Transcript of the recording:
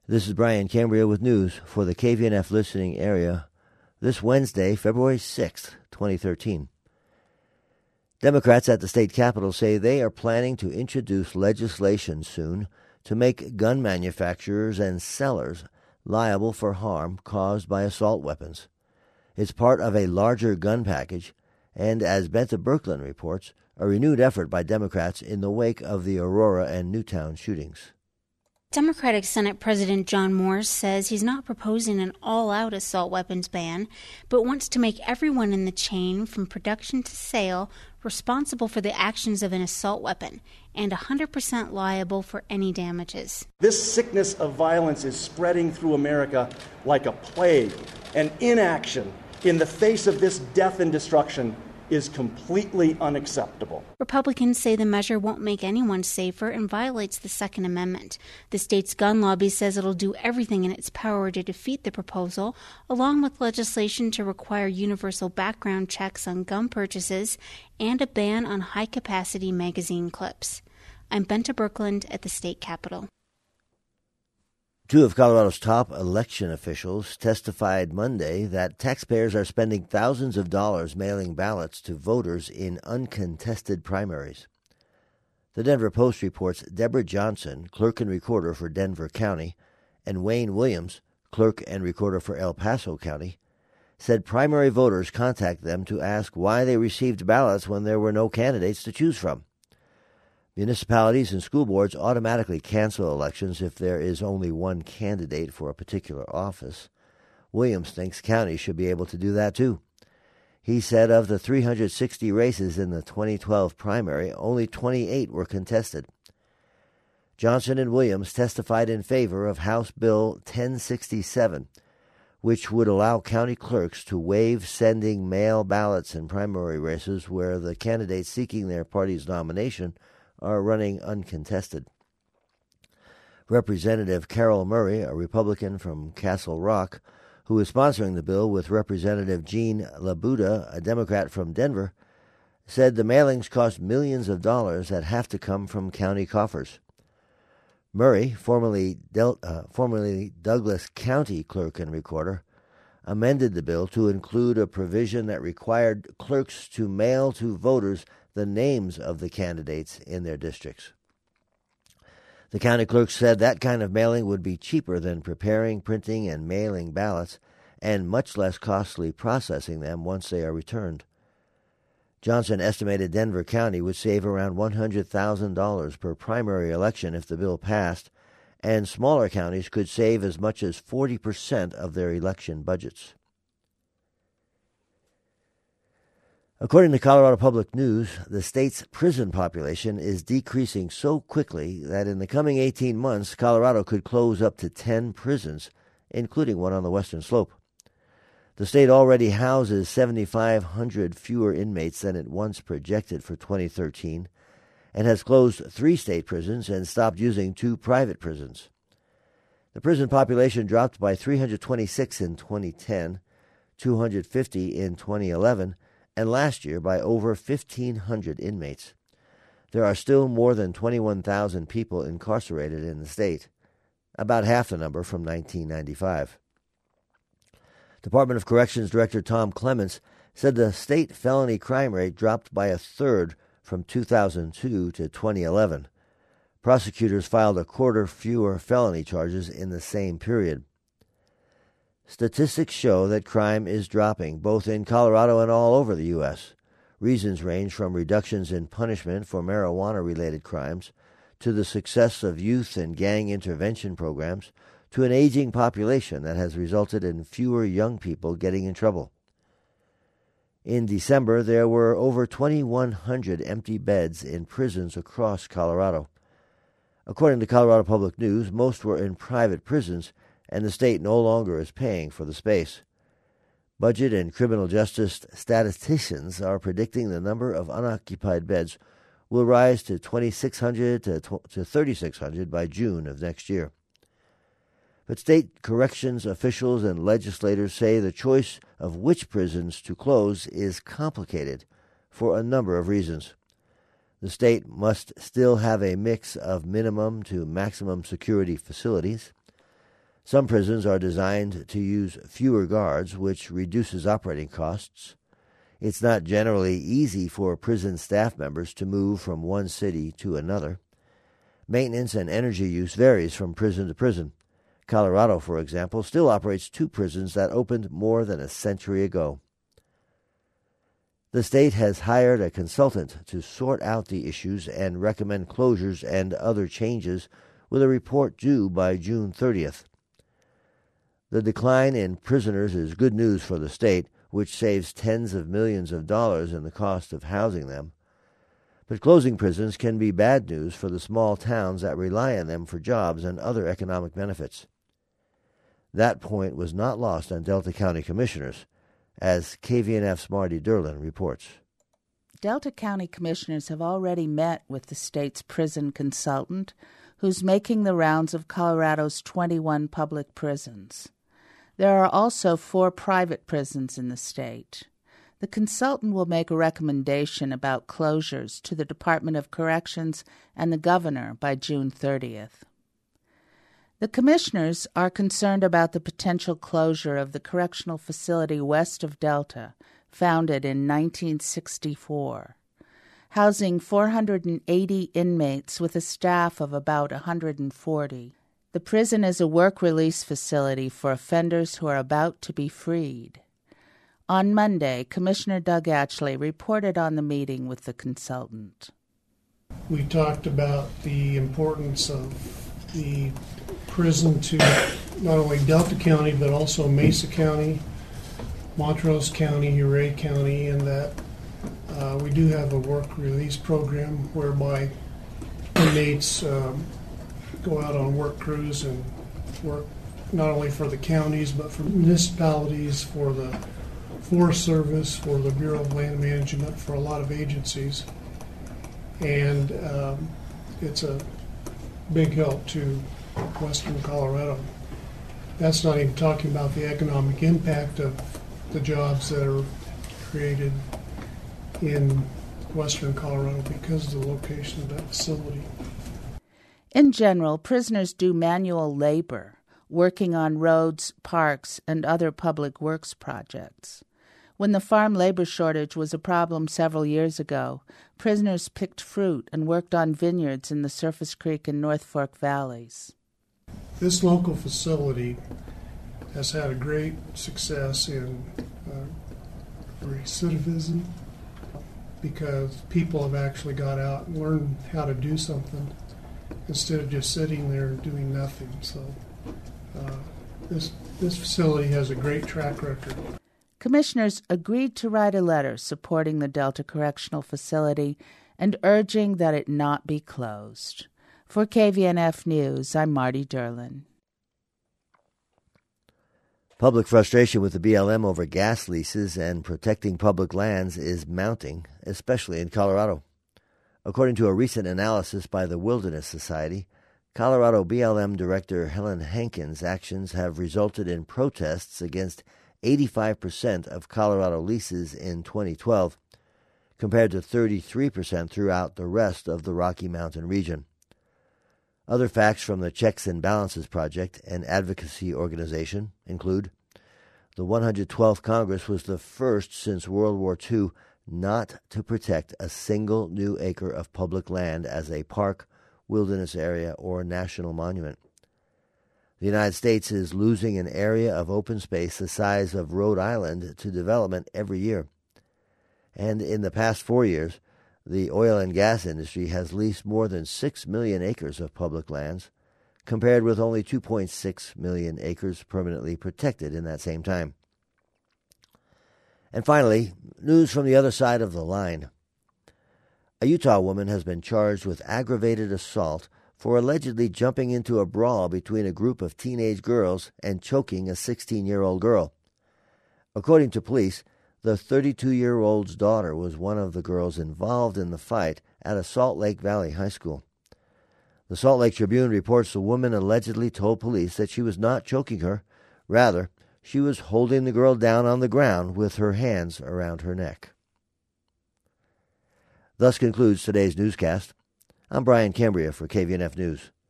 This is Brian Cambria with news for the KVNF listening area this Wednesday, February 6th, 2013. Democrats at the state capitol say they are planning to introduce legislation soon to make gun manufacturers and sellers liable for harm caused by assault weapons. It's part of a larger gun package, and as Benta Berkland reports, a renewed effort by Democrats in the wake of the Aurora and Newtown shootings. Democratic Senate President John Morse says he's not proposing an all-out assault weapons ban, but wants to make everyone in the chain from production to sale responsible for the actions of an assault weapon and 100% liable for any damages. This sickness of violence is spreading through America like a plague, and inaction in the face of this death and destruction is completely unacceptable. Republicans say the measure won't make anyone safer and violates the Second Amendment. The state's gun lobby says it'll do everything in its power to defeat the proposal, along with legislation to require universal background checks on gun purchases and a ban on high-capacity magazine clips. I'm Benta Berkland at the state capitol. Two of Colorado's top election officials testified Monday that taxpayers are spending thousands of dollars mailing ballots to voters in uncontested primaries. The Denver Post reports Deborah Johnson, clerk and recorder for Denver County, and Wayne Williams, clerk and recorder for El Paso County, said primary voters contact them to ask why they received ballots when there were no candidates to choose from. Municipalities and school boards automatically cancel elections if there is only one candidate for a particular office. Williams thinks counties should be able to do that too. He said of the 360 races in the 2012 primary, only 28 were contested. Johnson and Williams testified in favor of House Bill 1067, which would allow county clerks to waive sending mail ballots in primary races where the candidates seeking their party's nomination are running uncontested. Representative Carol Murray, a Republican from Castle Rock, who is sponsoring the bill with Representative Jean Labuda, a Democrat from Denver, said the mailings cost millions of dollars that have to come from county coffers. Murray, formerly Douglas County clerk and recorder, amended the bill to include a provision that required clerks to mail to voters the names of the candidates in their districts. The county clerk said that kind of mailing would be cheaper than preparing, printing, and mailing ballots, and much less costly processing them once they are returned. Johnson estimated Denver County would save around $100,000 per primary election if the bill passed, and smaller counties could save as much as 40% of their election budgets. According to Colorado Public News, the state's prison population is decreasing so quickly that in the coming 18 months, Colorado could close up to 10 prisons, including one on the western slope. The state already houses 7,500 fewer inmates than it once projected for 2013, and has closed 3 state prisons and stopped using 2 private prisons. The prison population dropped by 326 in 2010, 250 in 2011, and last year by over 1,500 inmates. There are still more than 21,000 people incarcerated in the state, about half the number from 1995. Department of Corrections Director Tom Clements said the state felony crime rate dropped by a third from 2002 to 2011. Prosecutors filed a quarter fewer felony charges in the same period. Statistics show that crime is dropping, both in Colorado and all over the U.S. Reasons range from reductions in punishment for marijuana-related crimes to the success of youth and gang intervention programs to an aging population that has resulted in fewer young people getting in trouble. In December, there were over 2,100 empty beds in prisons across Colorado. According to Colorado Public News, most were in private prisons, and the state no longer is paying for the space. Budget and criminal justice statisticians are predicting the number of unoccupied beds will rise to 2,600 to 3,600 by June of next year. But state corrections officials and legislators say the choice of which prisons to close is complicated for a number of reasons. The state must still have a mix of minimum to maximum security facilities. Some prisons are designed to use fewer guards, which reduces operating costs. It's not generally easy for prison staff members to move from one city to another. Maintenance and energy use varies from prison to prison. Colorado, for example, still operates 2 prisons that opened more than a century ago. The state has hired a consultant to sort out the issues and recommend closures and other changes, with a report due by June 30th. The decline in prisoners is good news for the state, which saves tens of millions of dollars in the cost of housing them. But closing prisons can be bad news for the small towns that rely on them for jobs and other economic benefits. That point was not lost on Delta County commissioners, as KVNF's Marty Derlin reports. Delta County commissioners have already met with the state's prison consultant, who's making the rounds of Colorado's 21 public prisons. There are also 4 private prisons in the state. The consultant will make a recommendation about closures to the Department of Corrections and the governor by June 30th. The commissioners are concerned about the potential closure of the correctional facility west of Delta, founded in 1964. Housing 480 inmates with a staff of about 140. The prison is a work-release facility for offenders who are about to be freed. On Monday, Commissioner Doug Atchley reported on the meeting with the consultant. We talked about the importance of the prison to not only Delta County, but also Mesa County, Montrose County, Ouray County, and that we do have a work-release program whereby inmates go out on work crews and work not only for the counties, but for municipalities, for the Forest Service, for the Bureau of Land Management, for a lot of agencies. And it's a big help to Western Colorado. That's not even talking about the economic impact of the jobs that are created in Western Colorado because of the location of that facility. In general, prisoners do manual labor, working on roads, parks, and other public works projects. When the farm labor shortage was a problem several years ago, prisoners picked fruit and worked on vineyards in the Surface Creek and North Fork valleys. This local facility has had a great success in recidivism because people have actually got out and learned how to do something instead of just sitting there and doing nothing. So this facility has a great track record. Commissioners agreed to write a letter supporting the Delta Correctional Facility and urging that it not be closed. For KVNF News, I'm Marty Derlin. Public frustration with the BLM over gas leases and protecting public lands is mounting, especially in Colorado. According to a recent analysis by the Wilderness Society, Colorado BLM Director Helen Hankins' actions have resulted in protests against 85% of Colorado leases in 2012, compared to 33% throughout the rest of the Rocky Mountain region. Other facts from the Checks and Balances Project, an advocacy organization, include the 112th Congress was the first since World War II not to protect a single new acre of public land as a park, wilderness area, or national monument. The United States is losing an area of open space the size of Rhode Island to development every year. And in the past 4 years, the oil and gas industry has leased more than 6 million acres of public lands, compared with only 2.6 million acres permanently protected in that same time. And finally, news from the other side of the line. A Utah woman has been charged with aggravated assault for allegedly jumping into a brawl between a group of teenage girls and choking a 16-year-old girl. According to police, the 32-year-old's daughter was one of the girls involved in the fight at a Salt Lake Valley high school. The Salt Lake Tribune reports the woman allegedly told police that she was not choking her. Rather, she was holding the girl down on the ground with her hands around her neck. Thus concludes today's newscast. I'm Brian Cambria for KVNF News.